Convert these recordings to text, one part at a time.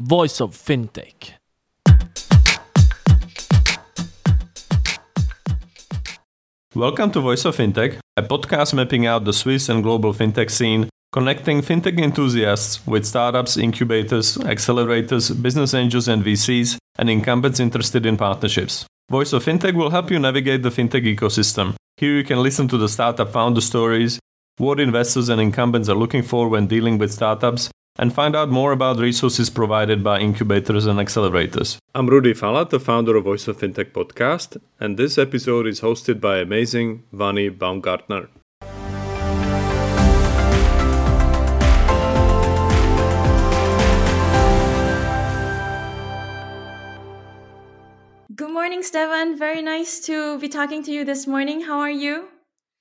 voice of fintech. Welcome to Voice of Fintech, a podcast mapping out the Swiss and global fintech scene, connecting fintech enthusiasts with startups, incubators, accelerators, business angels and VCs, and incumbents interested in partnerships. Voice of Fintech will help you navigate the fintech ecosystem. Here you can listen to the startup founder stories, what investors and incumbents are looking for when dealing with startups, and find out more about resources provided by incubators and accelerators. I'm Rudy Falat, the founder of Voice of Fintech podcast, and this episode is hosted by amazing Vani Baumgartner. Good morning, Stefan. Very nice to be talking to you this morning. How are you?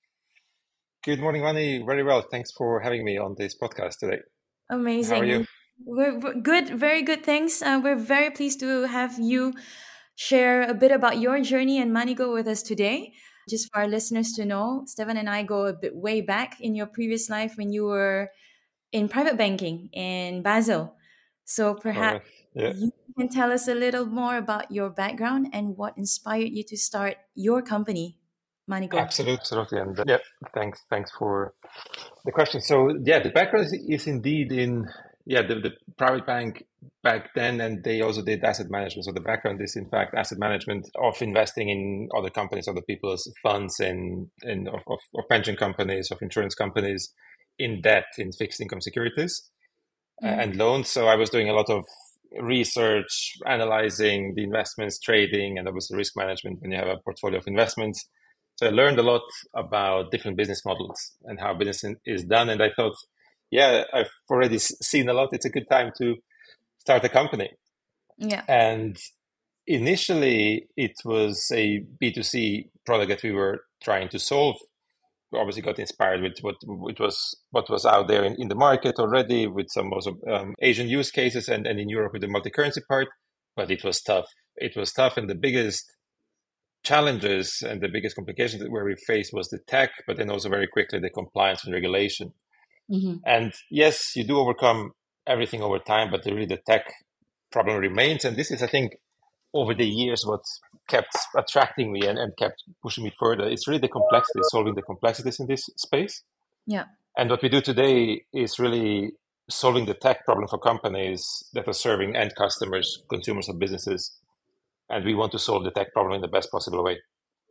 Good morning, Vani. Very well. Thanks for having me on this podcast today. Amazing. How are you? We're good. Very good. Thanks. We're very pleased to have you share a bit about your journey and Manigo with us today. Just for our listeners to know, Stefan and I go a bit way back in your previous life when you were in private banking in Basel. So perhaps you can tell us a little more about your background and what inspired you to start your company, Manigo. Absolutely. And thanks for the question. So the background is indeed in the private bank back then, and they also did asset management. So the background is in fact asset management of investing in other companies, other people's funds, of pension companies, of insurance companies, in debt, in fixed income securities and loans. So I was doing a lot of research, analyzing the investments, trading, and obviously risk management when you have a portfolio of investments. So I learned a lot about different business models and how business is done. And I thought, I've already seen a lot. It's a good time to start a company. Yeah. And initially, it was a B2C product that we were trying to solve. We obviously got inspired with what was out there in the market already, with some also Asian use cases and in Europe with the multi-currency part. But it was tough. And the biggest challenges and the biggest complications where we faced was the tech, but then also very quickly the compliance and regulation. Mm-hmm. And yes, you do overcome everything over time, but really the tech problem remains. And this is, I think, over the years, what kept attracting me and kept pushing me further. It's really the complexity, solving the complexities in this space. Yeah. And what we do today is really solving the tech problem for companies that are serving end customers, consumers, or businesses. And we want to solve the tech problem in the best possible way.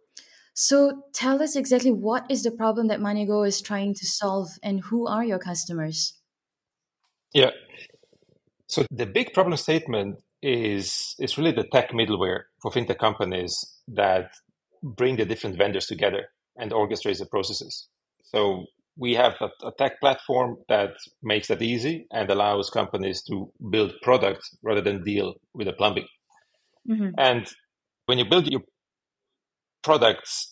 So tell us exactly what is the problem that Manigo is trying to solve and who are your customers? Yeah. So the big problem statement is really the tech middleware for fintech companies that bring the different vendors together and orchestrates the processes. So we have a tech platform that makes that easy and allows companies to build products rather than deal with the plumbing. Mm-hmm. And when you build your products,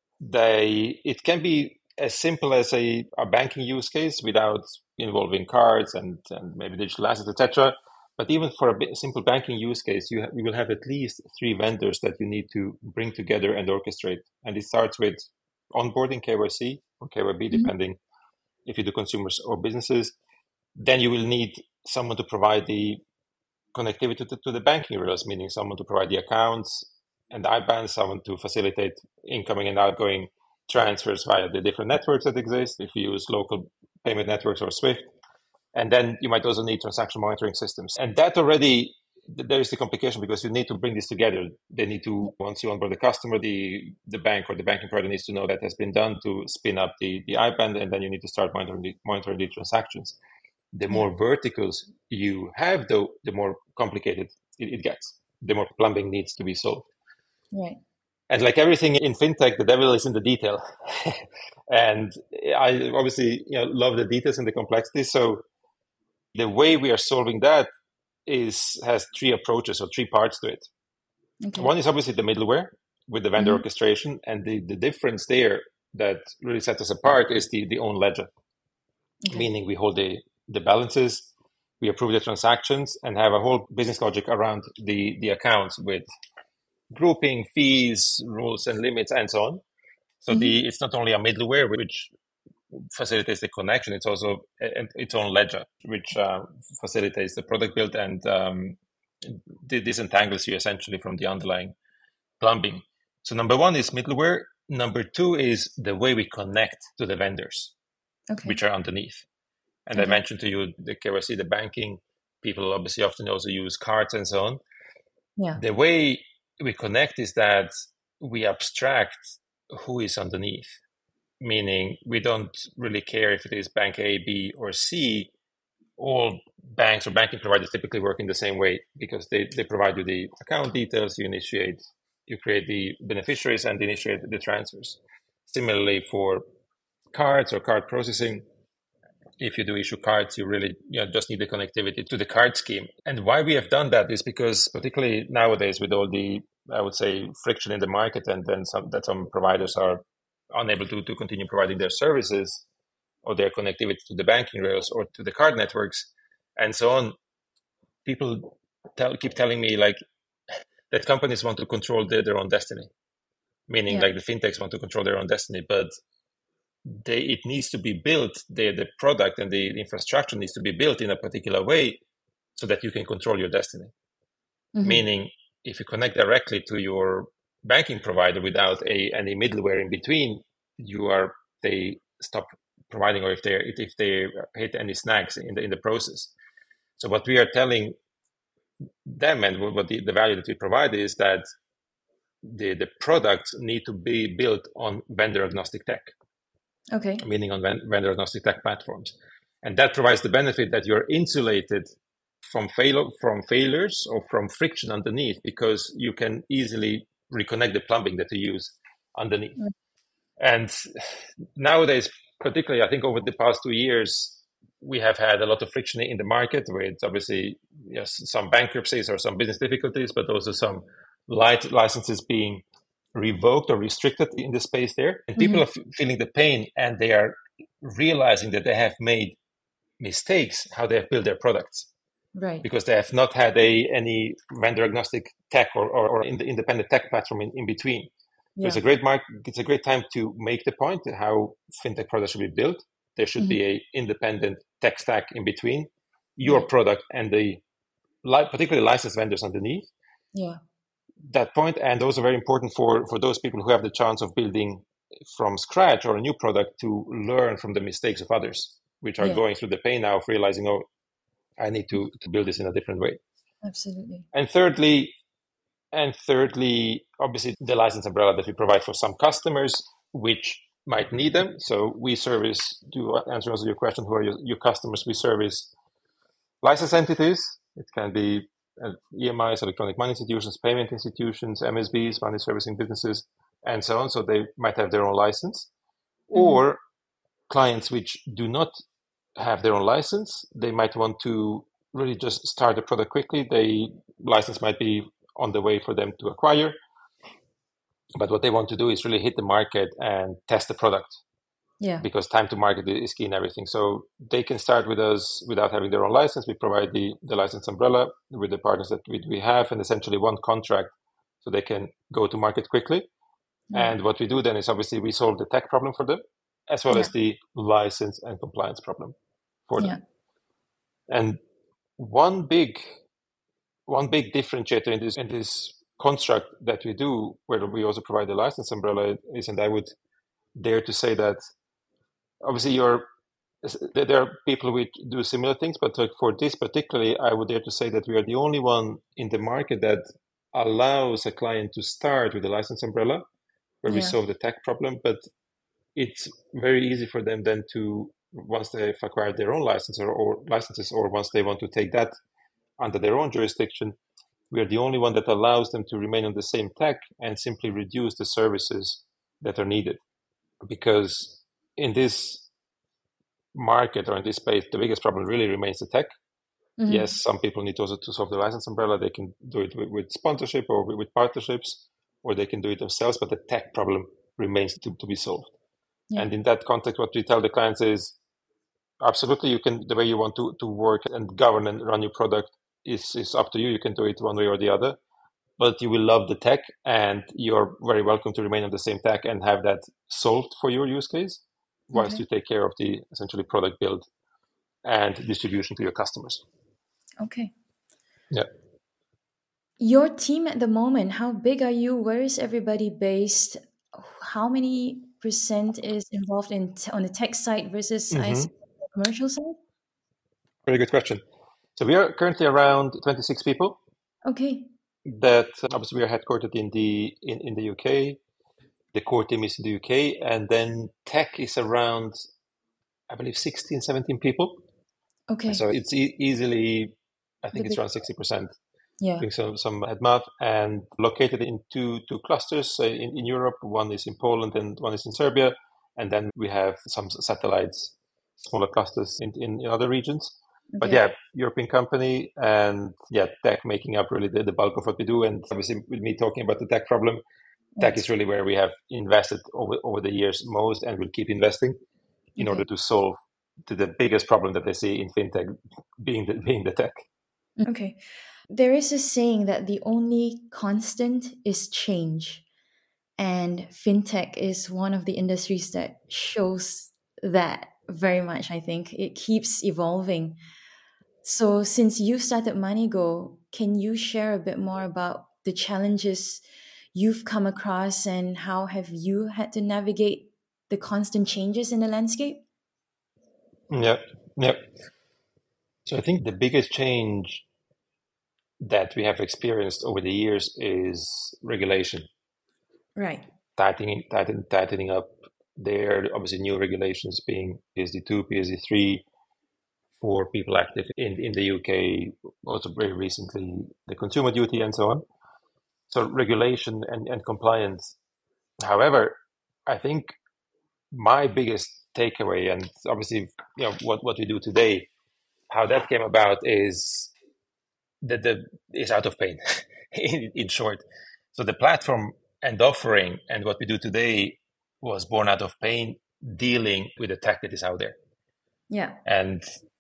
it can be as simple as a banking use case without involving cards and maybe digital assets, etc. But even for a simple banking use case, you will have at least 3 vendors that you need to bring together and orchestrate. And it starts with onboarding, KYC or KYB, depending if you do consumers or businesses. Then you will need someone to provide the connectivity to the banking rails, meaning someone to provide the accounts and the IBAN, someone to facilitate incoming and outgoing transfers via the different networks that exist, if you use local payment networks or SWIFT. And then you might also need transaction monitoring systems. And that already, there is the complication because you need to bring this together. They need to, once you onboard the customer, the bank or the banking provider needs to know that has been done to spin up the IBAN, and then you need to start monitoring the transactions. The more verticals you have, though, the more complicated it gets. The more plumbing needs to be solved. Right. And like everything in fintech, the devil is in the detail. And I obviously love the details and the complexity. So the way we are solving that has 3 approaches or 3 parts to it. Okay. One is obviously the middleware with the vendor orchestration. And the difference there that really sets us apart is the own ledger. Okay. Meaning we hold the balances, we approve the transactions, and have a whole business logic around the accounts with grouping, fees, rules and limits, and so on. So it's not only a middleware which facilitates the connection, it's also its own ledger, which facilitates the product build and disentangles you essentially from the underlying plumbing. So number one is middleware. Number two is the way we connect to the vendors, which are underneath. And I mentioned to you the KYC, the banking. People obviously often also use cards and so on. Yeah. The way we connect is that we abstract who is underneath, meaning we don't really care if it is bank A, B, or C. All banks or banking providers typically work in the same way because they provide you the account details, you create the beneficiaries and initiate the transfers. Similarly for cards or card processing, if you do issue cards, you really just need the connectivity to the card scheme. And why we have done that is because particularly nowadays with all the, I would say, friction in the market and then some providers are unable to continue providing their services or their connectivity to the banking rails or to the card networks and so on, people keep telling me like that companies want to control their own destiny, meaning like the fintechs want to control their own destiny, but it needs to be built, the product and the infrastructure needs to be built in a particular way so that you can control your destiny. Meaning if you connect directly to your banking provider without any middleware in between, they stop providing, or if they hit any snags in the process. So what we are telling them and what the value that we provide is that the products need to be built on vendor agnostic tech. Okay. Meaning on vendor agnostic tech platforms. And that provides the benefit that you're insulated from failures or from friction underneath, because you can easily reconnect the plumbing that you use underneath. And nowadays, particularly, I think over the past 2 years, we have had a lot of friction in the market with obviously some bankruptcies or some business difficulties, but also some licenses being revoked or restricted in the space there. And people are feeling the pain, and they are realizing that they have made mistakes how they have built their products. Right. Because they have not had any vendor agnostic tech or independent tech platform in between. Yeah. So it's a great time to make the point how fintech products should be built. There should be an independent tech stack in between your product and the particularly licensed vendors underneath. Yeah. That point, and those are very important for those people who have the chance of building from scratch or a new product to learn from the mistakes of others, which are going through the pain now of realizing, oh, I need to build this in a different way. Absolutely. And thirdly, obviously the license umbrella that we provide for some customers, which might need them. So we service, to answer also your question, who are your customers? We service license entities. It can be EMIs, electronic money institutions, payment institutions, MSBs, money servicing businesses, and so on. So they might have their own license. Or clients which do not have their own license, they might want to really just start the product quickly. The license might be on the way for them to acquire. But what they want to do is really hit the market and test the product. Yeah. Because time to market is key in everything. So they can start with us without having their own license. We provide the license umbrella with the partners that we have, and essentially one contract so they can go to market quickly. Yeah. And what we do then is obviously we solve the tech problem for them, as well as the license and compliance problem for them. And one big differentiator in this construct that we do, where we also provide the license umbrella, is, and I would dare to say that obviously there are people who do similar things, but for this particularly, I would dare to say that we are the only one in the market that allows a client to start with a license umbrella, where we solve the tech problem, but it's very easy for them then to, once they've acquired their own license or licenses, or once they want to take that under their own jurisdiction, we are the only one that allows them to remain on the same tech and simply reduce the services that are needed. Because in this market or in this space, the biggest problem really remains the tech. Yes, some people need also to solve the license umbrella. They can do it with sponsorship or with partnerships, or they can do it themselves, but the tech problem remains to be solved. Yeah. And in that context, what we tell the clients is, absolutely, you can, the way you want to work and govern and run your product is up to you. You can do it one way or the other, but you will love the tech, and you're very welcome to remain on the same tech and have that solved for your use case. whilst Okay. you take care of the essentially product build and distribution to your customers. Okay. Yeah. Your team at the moment, how big are you? Where is everybody based? How many percent is involved on the tech side versus I Hmm. suppose, the commercial side? Very good question. So we are currently around 26 people. Okay. That obviously we are headquartered in the UK. The core team is in the UK, and then tech is around, I believe, 16, 17 people. Okay. So it's easily, I The think it's big around 60%. yeah. Doing some headmap and located in two clusters in Europe. One is in Poland and one is in Serbia, and then we have some satellites, smaller clusters in other regions. But Okay. yeah, European company, and yeah, tech making up really the bulk of what we do. And obviously, with me talking about the tech problem, tech is Yes. really where we have invested over the years most, and will keep investing in order Okay. to solve the biggest problem that they see in fintech, being the tech. Okay. There is a saying that the only constant is change. And fintech is one of the industries that shows that very much, I think. It keeps evolving. So, since you started MoneyGo, can you share a bit more about the challenges you've come across and how have you had to navigate the constant changes in the landscape? Yeah, yeah. So I think the biggest change that we have experienced over the years is regulation, Right. tightening up. There, obviously, new regulations being PSD2, PSD3 for people active in the UK, also very recently the consumer duty and so on. So regulation and compliance. However, I think my biggest takeaway, and obviously, what we do today, how that came about is the is out of pain in short. So the platform and offering and what we do today was born out of pain dealing with the tech that is out there. Yeah. And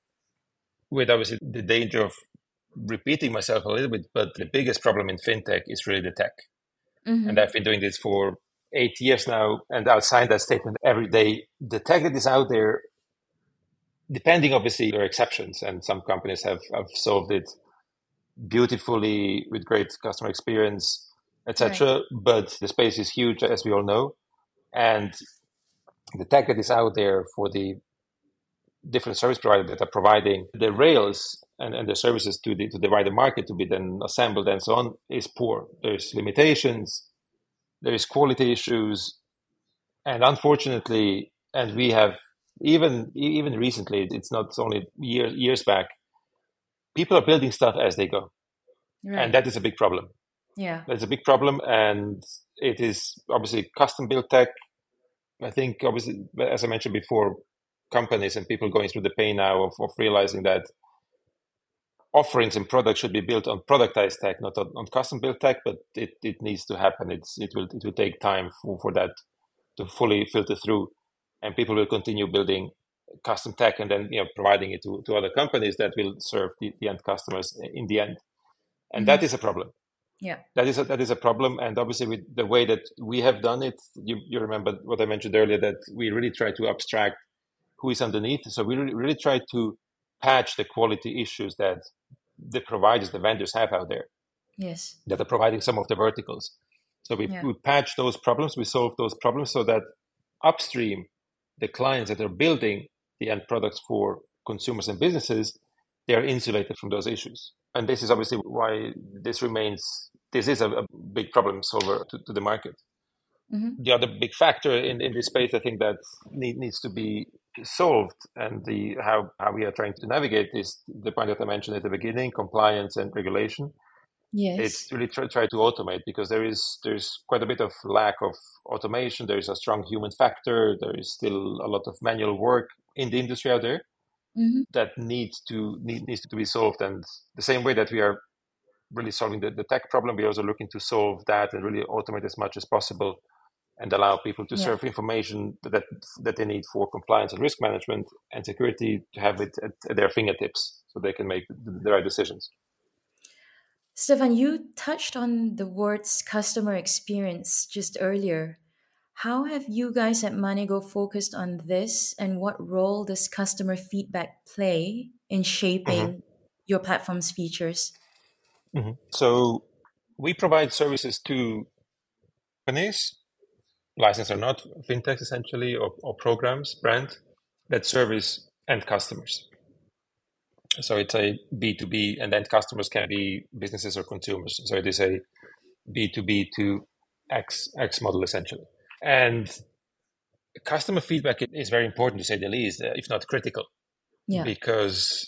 with obviously the danger of repeating myself a little bit, but the biggest problem in fintech is really the tech. And Mm-hmm. I've been doing this for 8 years now, and I'll sign that statement every day. The tech that is out there, depending obviously, there are exceptions, and some companies have solved it beautifully with great customer experience, Right. etc. But the space is huge, as we all know, and the tech that is out there for the different service providers that are providing the rails and the services to the wider market to be then assembled and so on is poor. There's limitations, there is quality issues, and unfortunately, and we have even recently, it's not only years back, people are building stuff as they go, and Right. that is a big problem. Yeah. That's a big problem, and it is obviously custom built tech. I think obviously, as I mentioned before, companies and people going through the pain now of realizing that offerings and products should be built on productized tech, not on custom built tech, but it needs to happen. It will take time for that to fully filter through, and people will continue building custom tech and then providing it to other companies that will serve the end customers in the end, and Mm-hmm. that is a problem. Yeah. That is a problem, and obviously with the way that we have done it, you remember what I mentioned earlier, that we really try to abstract who is underneath. So we really try to patch the quality issues that the providers, the vendors have out there Yes. that are providing some of the verticals. So Yeah. we patch those problems, we solve those problems so that upstream, the clients that are building the end products for consumers and businesses, they are insulated from those issues. And this is obviously why this is a big problem solver to the market. Mm-hmm. The other big factor in this space, I think, that needs to be solved, and the how we are trying to navigate is the point that I mentioned at the beginning: compliance and regulation. It's Yes. really try to automate, because there's quite a bit of lack of automation. There is a strong human factor. There is still a lot of manual work in the industry out there Mm-hmm. that needs to be solved. And the same way that we are really solving the tech problem, we're also looking to solve that and really automate as much as possible and allow people to Yeah. serve information that they need for compliance and risk management and security, to have it at their fingertips so they can make the right decisions. Stefan, you touched on the words customer experience just earlier. How have you guys at Manigo focused on this, and what role does customer feedback play in Mhm. shaping your platform's features? So we provide services to companies, licensed or not, fintechs essentially, or programs, brand that service end customers. So it's a B2B, and end customers can be businesses or consumers. So it is a B2B to X model essentially. And customer feedback is very important, to say the least, if not critical, Yeah. because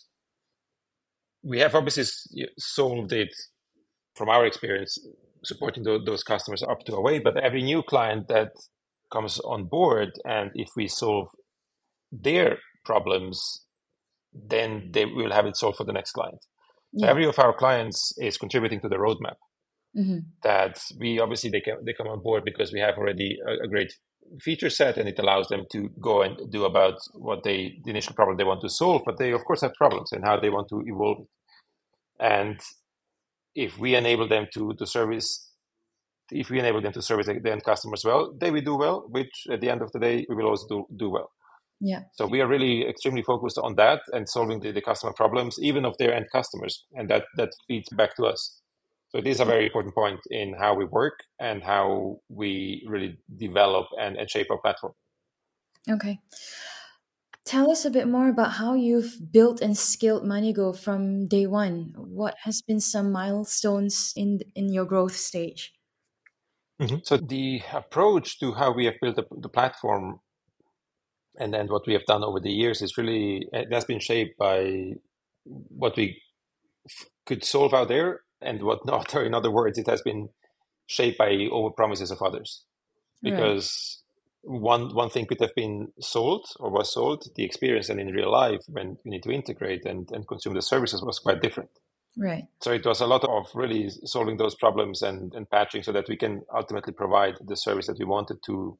we have obviously solved it from our experience supporting those customers up to a way. But every new client that comes on board, and if we solve their problems, then they will have it solved for the next client. So Yeah. every of our clients is contributing to the roadmap. Mm-hmm. That we obviously they come on board because we have already a great feature set, and it allows them to go and do about what the initial problem they want to solve. But they of course have problems and how they want to evolve it. And if we enable them to service, if we enable them to service the end customers well, they will do well. Which at the end of the day, we will also do well. Yeah. So we are really extremely focused on that and solving the customer problems, even of their end customers, and that feeds back to us. So it is a very important point in how we work and how we really develop and shape our platform. Okay. Tell us a bit more about how you've built and scaled Manigo from day one. What has been some milestones in your growth stage? So the approach to how we have built the platform and then what we have done over the years is really, it has been shaped by what we could solve out there and what not. Or in other words, it has been shaped by over promises of others. Right. Because one thing could have been sold or was sold, the experience, and in real life when you need to integrate and consume the services was quite different. Right. So it was a lot of really solving those problems and patching so that we can ultimately provide the service that we wanted to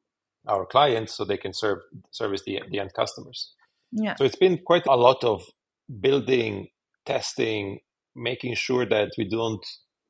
our clients so they can service the end customers. Yeah. So it's been quite a lot of building, testing, making sure that we don't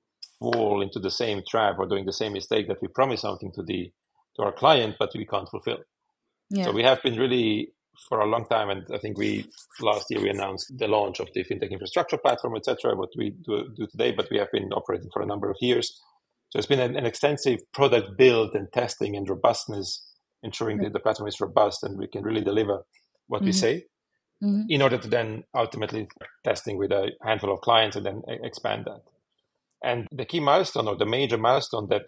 fall into the same trap or doing the same mistake that we promise something to our client, but we can't fulfill. Yeah. So we have been really for a long time, and I think last year we announced the launch of the fintech infrastructure platform, etc. What we do today, but we have been operating for a number of years. So it's been an extensive product build and testing and robustness, ensuring that the platform is robust and we can really deliver what we say, in order to then ultimately testing with a handful of clients and then expand that. And the key milestone or the major milestone that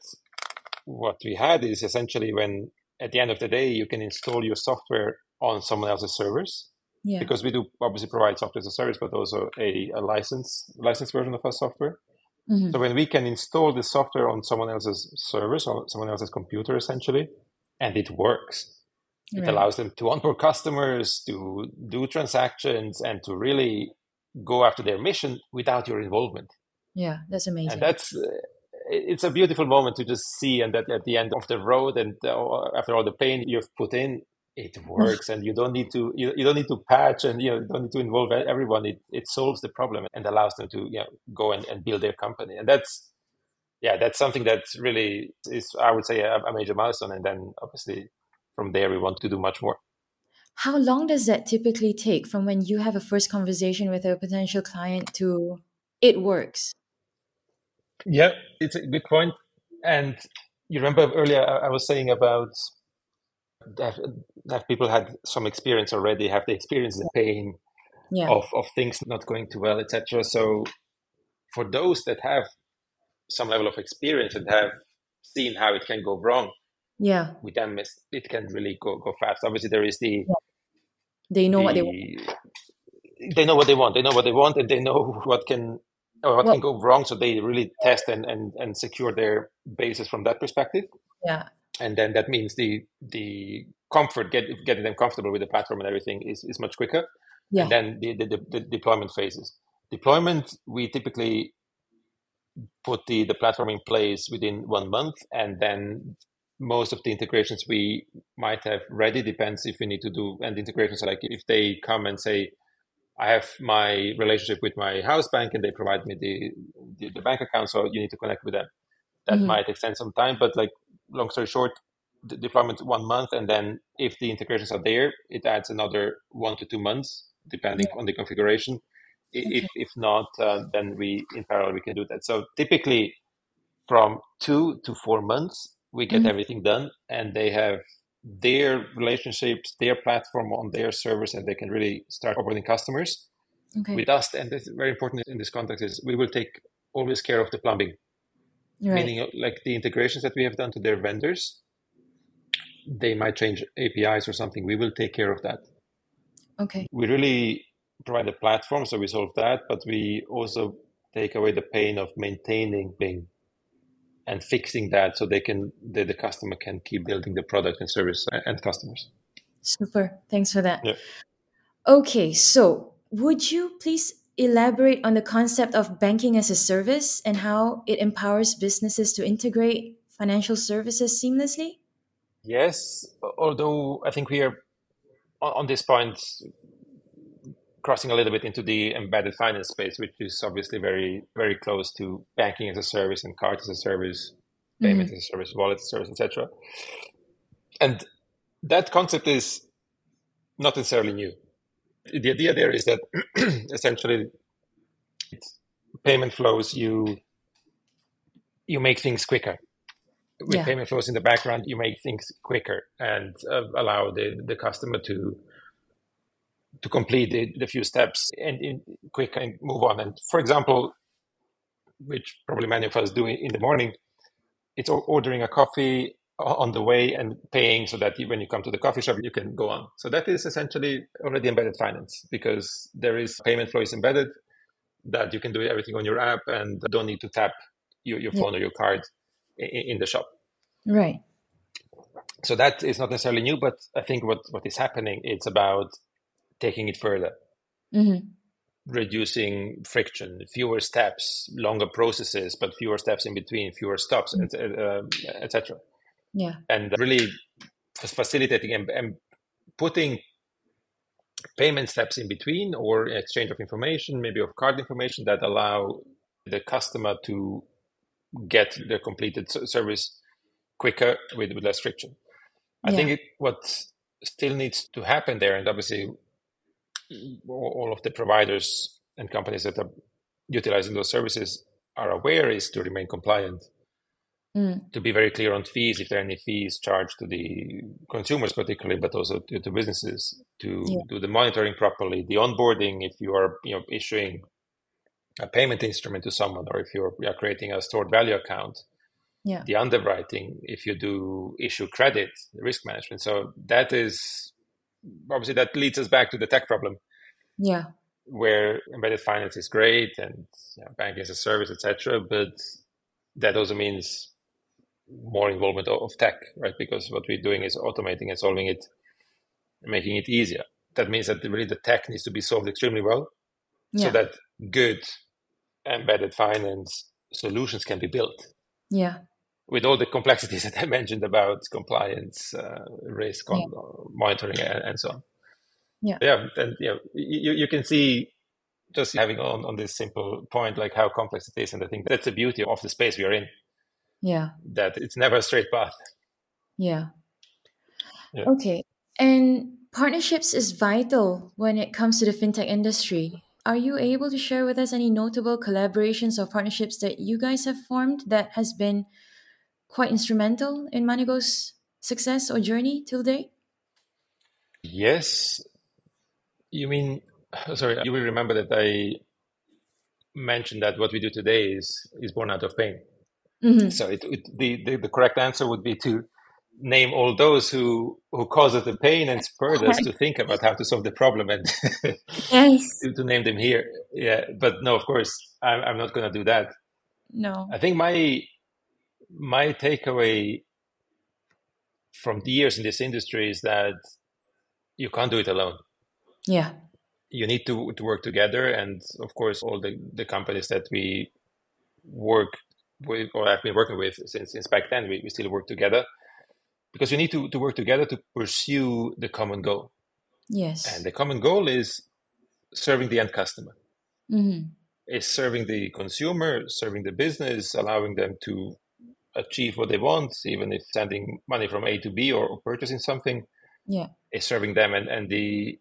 what we had is essentially when at the end of the day, you can install your software on someone else's servers. Yeah. Because we do obviously provide software as a service, but also a licensed version of our software. So when we can install the software on someone else's servers or someone else's computer, essentially, and it works, it allows them to onboard customers, to do transactions, and to really go after their mission without your involvement. Yeah, that's amazing. And it's a beautiful moment to just see, and that at the end of the road, and after all the pain you've put in, it works, and you don't need to patch, and you don't need to involve everyone. It solves the problem and allows them to go and build their company, and that's something that really is, I would say, a major milestone. And then obviously from there we want to do much more. How long does that typically take from when you have a first conversation with a potential client to it works? Yeah, it's a good point. And you remember earlier I was saying about have people had some experience already, have they experienced the pain of things not going too well, etc. So for those that have some level of experience and have seen how it can go wrong, with them it can really go fast. Obviously there is they know what they want. They know what they want. They know what they want, and they know what can go wrong. So they really test and secure their basis from that perspective. Yeah. And then that means the comfort, getting them comfortable with the platform and everything is much quicker. Yeah. And then the deployment phases. Deployment, we typically put the platform in place within 1 month, and then most of the integrations we might have ready, depends if we need to do end integrations. Like if they come and say, I have my relationship with my house bank and they provide me the bank account, so you need to connect with them. That might extend some time, but like long story short, the deployment 1 month, and then if the integrations are there, it adds another 1 to 2 months, depending on the configuration. Okay. If not, then we in parallel we can do that. So typically, from 2 to 4 months, we get everything done, and they have their relationships, their platform on their servers, and they can really start onboarding customers Okay. with us. And this is very important in this context is we will take always care of the plumbing, Right. meaning like the integrations that we have done to their vendors, they might change APIs or something. We will take care of that. Okay. We really provide a platform, so we solve that, but we also take away the pain of maintaining Bing and fixing that so the customer can keep building the product and service and customers. Super. Thanks for that. Yeah. Okay, so would you please elaborate on the concept of banking as a service and how it empowers businesses to integrate financial services seamlessly? Yes, although I think we are on this point crossing a little bit into the embedded finance space, which is obviously very, very close to banking as a service and card as a service, payment as a service, wallet as a service, etc. And that concept is not necessarily new. The idea there is that essentially payment flows, you make things quicker. With payment flows in the background, you make things quicker and allow the customer to complete the few steps and quick and move on. And for example, which probably many of us do in the morning, it's ordering a coffee on the way and paying so that when you come to the coffee shop, you can go on. So that is essentially already embedded finance because there is payment flow is embedded that you can do everything on your app and don't need to tap your phone or your card in the shop. Right. So that is not necessarily new, but I think what is happening, it's about taking it further, reducing friction, fewer steps, longer processes, but fewer steps in between, fewer stops, etc. Yeah. And really facilitating and putting payment steps in between or exchange of information, maybe of card information that allow the customer to get their completed service quicker with less friction. I think what still needs to happen there, and obviously all of the providers and companies that are utilizing those services are aware, is to remain compliant, to be very clear on fees, if there are any fees charged to the consumers particularly, but also to businesses, to do the monitoring properly, the onboarding, if you are issuing a payment instrument to someone, or if you are creating a stored value account, the underwriting, if you do issue credit, the risk management. So that is obviously that leads us back to the tech problem, where embedded finance is great and banking as a service, etc. But that also means more involvement of tech, right? Because what we're doing is automating and solving it, and making it easier. That means that really the tech needs to be solved extremely well, so that good embedded finance solutions can be built. Yeah. With all the complexities that I mentioned about compliance, risk, monitoring, and so on. And you can see just having on this simple point, like how complex it is, and I think that's the beauty of the space we are in. That it's never a straight path. Okay. And partnerships is vital when it comes to the fintech industry. Are you able to share with us any notable collaborations or partnerships that you guys have formed that has been quite instrumental in MoneyGo's success or journey till date? Yes. You mean, sorry, you will remember that I mentioned that what we do today is born out of pain. So the correct answer would be to name all those who caused us the pain and spurred us to think about how to solve the problem, and to name them here. Yeah, but no, of course, I'm not going to do that. No. I think my takeaway from the years in this industry is that you can't do it alone. Yeah. You need to work together. And of course, all the companies that we work with or have been working with since back then, we still work together because we need to work together to pursue the common goal. Yes. And the common goal is serving the end customer. Is serving the consumer, serving the business, allowing them to achieve what they want, even if sending money from A to B or purchasing something is serving them. And the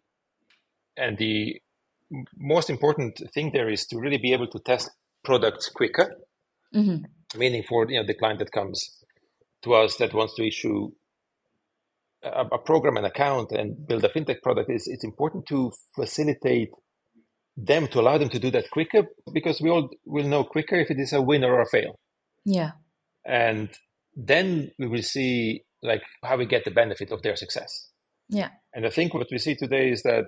most important thing there is to really be able to test products quicker, meaning for the client that comes to us that wants to issue a program, an account, and build a fintech product, it's important to facilitate them, to allow them to do that quicker, because we all will know quicker if it is a win or a fail. Yeah. And then we will see like how we get the benefit of their success. Yeah. And I think what we see today is that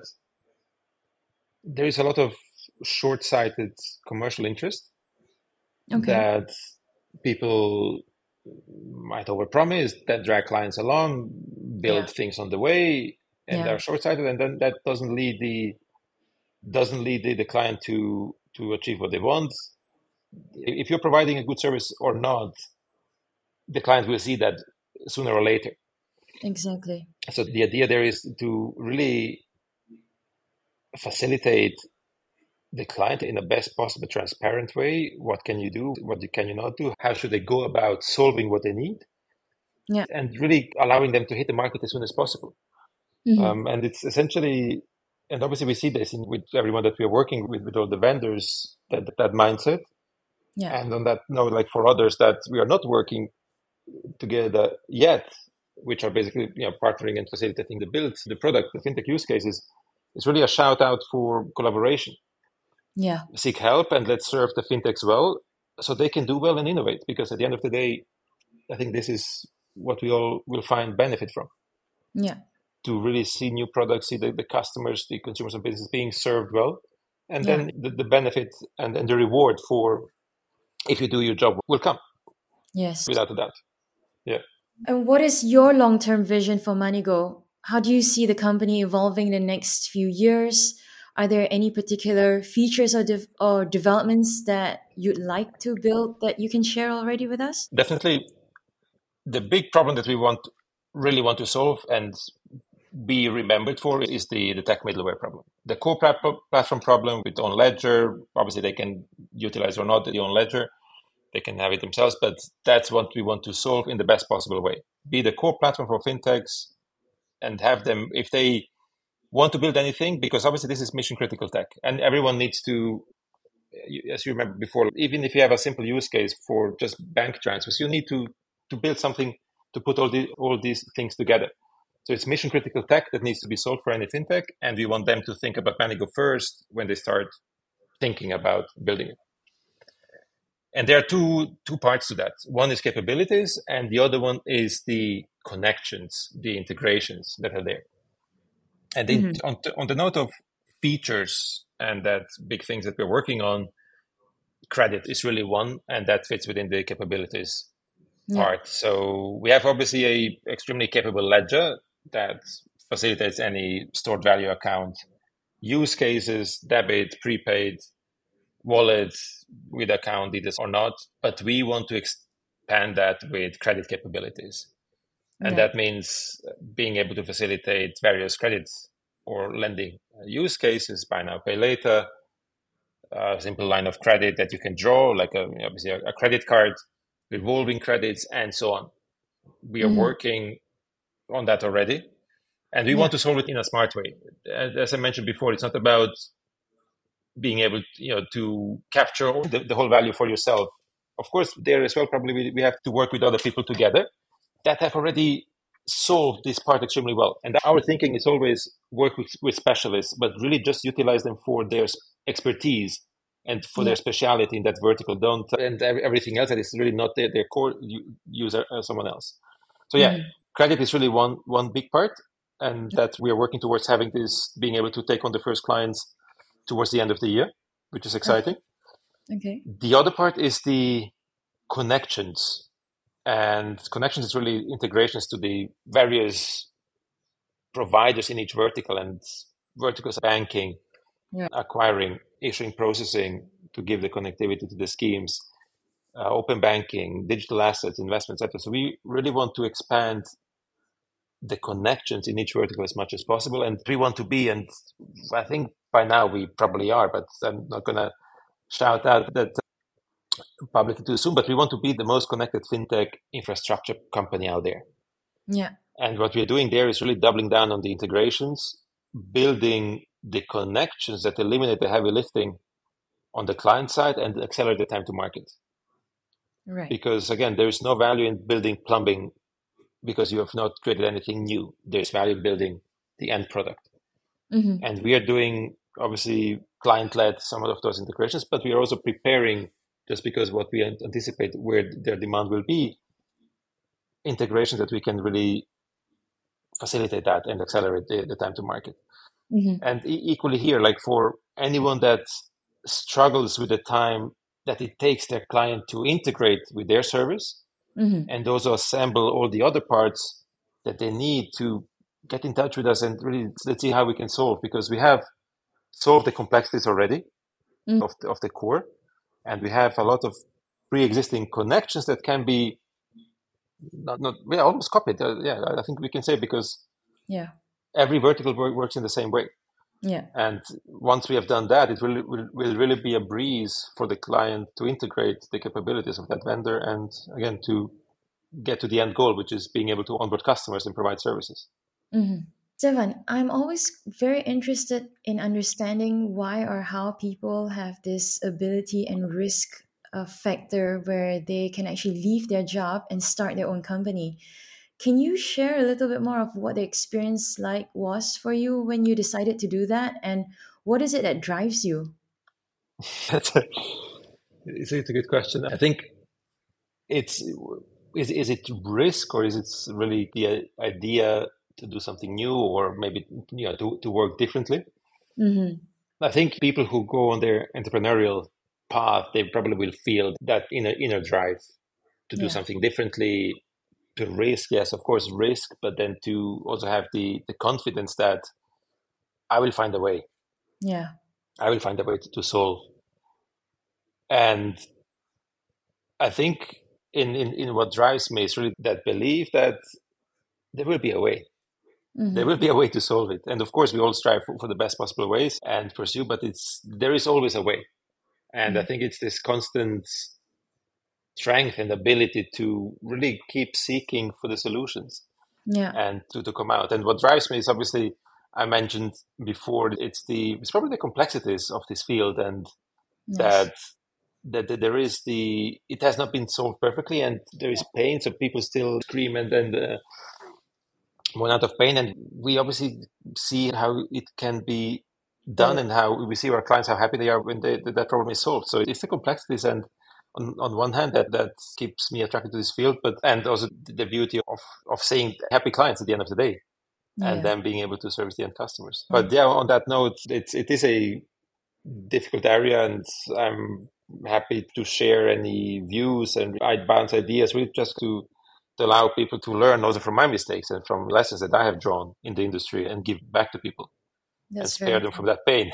there is a lot of short-sighted commercial interest that people might overpromise, that drag clients along, build things on the way, and are short-sighted, and then that doesn't lead the client to achieve what they want. If you're providing a good service or not, the client will see that sooner or later. Exactly. So the idea there is to really facilitate the client in the best possible transparent way. What can you do? What can you not do? How should they go about solving what they need? Yeah. And really allowing them to hit the market as soon as possible. And it's essentially, and obviously we see this with everyone that we are working with all the vendors, that mindset. Yeah. And on that note, like for others that we are not working together yet, which are basically partnering and facilitating the build, the product, the fintech use cases, it's really a shout out for collaboration. Yeah. Seek help and let's serve the fintechs well so they can do well and innovate, because at the end of the day, I think this is what we all will find benefit from. Yeah. To really see new products, see the customers, the consumers and businesses being served well. And then the benefit and the reward for if you do your job will come. Yes. Without a doubt. Yeah. And what is your long-term vision for MoneyGo? How do you see the company evolving in the next few years? Are there any particular features or developments that you'd like to build that you can share already with us? Definitely. The big problem that we really want to solve and be remembered for is the tech middleware problem. The core platform problem with own ledger, obviously they can utilize or not the own ledger. They can have it themselves, but that's what we want to solve in the best possible way. Be the core platform for fintechs and have them, if they want to build anything, because obviously this is mission critical tech and everyone needs to, as you remember before, even if you have a simple use case for just bank transfers, you need to build something to put all these things together. So it's mission critical tech that needs to be solved for any fintech, and we want them to think about MoneyGo first when they start thinking about building it. And there are two parts to that. One is capabilities, and the other one is the connections, the integrations that are there. And on the note of features and that big things that we're working on, credit is really one, and that fits within the capabilities part. So we have obviously a extremely capable ledger that facilitates any stored value account use cases, debit, prepaid, wallets with account details or not, but we want to expand that with credit capabilities. And that means being able to facilitate various credits or lending use cases, buy now, pay later, a simple line of credit that you can draw, like obviously a credit card, revolving credits, and so on. We are working on that already, and we want to solve it in a smart way. As I mentioned before, it's not about being able to capture the whole value for yourself. Of course, there as well, probably we have to work with other people together that have already solved this part extremely well. And our thinking is always work with specialists, but really just utilize them for their expertise and for their speciality in that vertical. Don't and everything else that is really not their core user, someone else. So credit is really one big part, and that we are working towards having this, being able to take on the first clients towards the end of the year, which is exciting. Okay. The other part is the connections. And connections is really integrations to the various providers in each vertical, and verticals banking, acquiring, issuing, processing, to give the connectivity to the schemes, open banking, digital assets, investments, etc. So we really want to expand the connections in each vertical as much as possible. And we want to be, and I think by now we probably are, but I'm not going to shout out that publicly too soon, but we want to be the most connected fintech infrastructure company out there. Yeah. And what we're doing there is really doubling down on the integrations, building the connections that eliminate the heavy lifting on the client side and accelerate the time to market. Right. Because again, there is no value in building plumbing because you have not created anything new. There's value in building the end product. Mm-hmm. And we are doing, obviously, client-led some of those integrations, but we are also preparing, just because what we anticipate where their demand will be, integrations that we can really facilitate that and accelerate the time to market. Mm-hmm. And equally here, like for anyone that struggles with the time that it takes their client to integrate with their service, Mm-hmm. and also assemble all the other parts that they need, to get in touch with us and really let's see how we can solve, because we have solved the complexities already of the core, and we have a lot of pre-existing connections that can be almost copied. I think we can say, because Yeah. every vertical works in the same way. Yeah. And once we have done that, it will really be a breeze for the client to integrate the capabilities of that vendor, and again to get to the end goal, which is being able to onboard customers and provide services. Mm-hmm. Stefan, I'm always very interested in understanding why or how people have this ability and risk factor where they can actually leave their job and start their own company. Can you share a little bit more of what the experience like was for you when you decided to do that, and what is it that drives you? It's a good question. I think it's is it risk, or is it really the idea to do something new, or maybe to work differently? Mm-hmm. I think people who go on their entrepreneurial path, they probably will feel that inner drive to do something differently, to risk. Yes, of course, risk, but then to also have the confidence that I will find a way. Yeah. I will find a way to solve. And I think in what drives me is really that belief that there will be a way. Mm-hmm. There will be a way to solve it. And of course, we all strive for the best possible ways and pursue, but there is always a way. And I think it's this constant strength and ability to really keep seeking for the solutions and to come out. And what drives me is, obviously, I mentioned before, it's probably the complexities of this field, and that there is it has not been solved perfectly, and there is pain, so people still scream and mourn out of pain, and we obviously see how it can be done, and how we see our clients, how happy they are when that problem is solved. So it's the complexities, and on one hand that keeps me attracted to this field, and also the beauty of seeing happy clients at the end of the day, and then being able to service the end customers. But on that note, it is a difficult area, and I'm happy to share any views, and I bounce ideas really just to allow people to learn also from my mistakes and from lessons that I have drawn in the industry, and give back to people and spare them from that pain.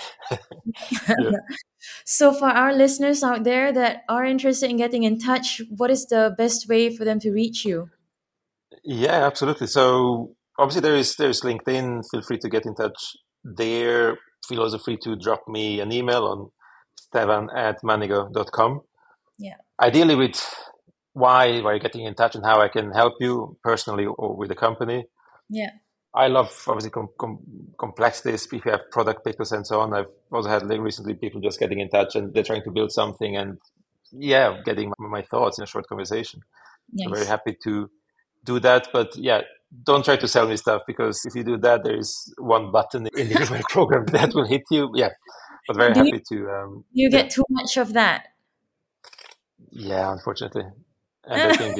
So for our listeners out there that are interested in getting in touch, what is the best way for them to reach you? Yeah, absolutely. So obviously there's LinkedIn. Feel free to get in touch there. Feel also free to drop me an email on stefan@manigo.com. Yeah. Ideally with why you're getting in touch and how I can help you personally or with the company. Yeah. I love, obviously, complexities. If you have product pickers and so on. I've also had recently people just getting in touch, and they're trying to build something, and getting my thoughts in a short conversation. Nice. I'm very happy to do that. But don't try to sell me stuff, because if you do that, there is one button in the email program that will hit you. Yeah, but very happy to. You get too much of that. Yeah, unfortunately, and I think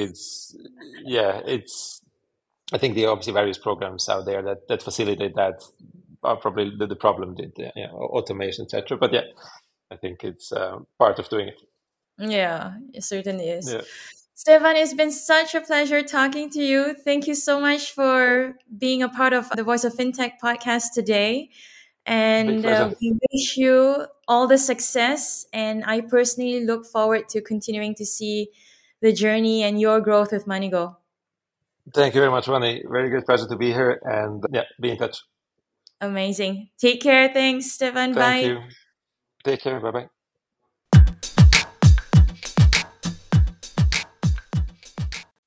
I think the obviously various programs out there that facilitate that are probably the problem, automation, etc. But I think it's part of doing it. Yeah, it certainly is. Yeah. Stefan, it's been such a pleasure talking to you. Thank you so much for being a part of the Voice of Fintech podcast today. And we wish you all the success. And I personally look forward to continuing to see the journey and your growth with Manigo. Thank you very much, Ronnie. Very good pleasure to be here, and be in touch. Amazing. Take care. Thanks, Stefan. Bye. Thank you. Take care. Bye-bye.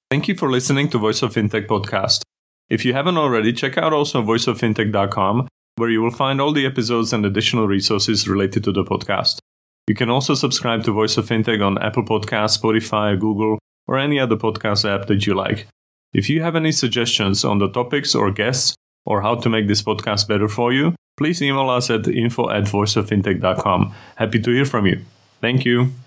Thank you for listening to Voice of Fintech podcast. If you haven't already, check out also voiceoffintech.com, where you will find all the episodes and additional resources related to the podcast. You can also subscribe to Voice of Fintech on Apple Podcasts, Spotify, Google, or any other podcast app that you like. If you have any suggestions on the topics or guests, or how to make this podcast better for you, please email us at info@voiceoffintech.com. Happy to hear from you. Thank you.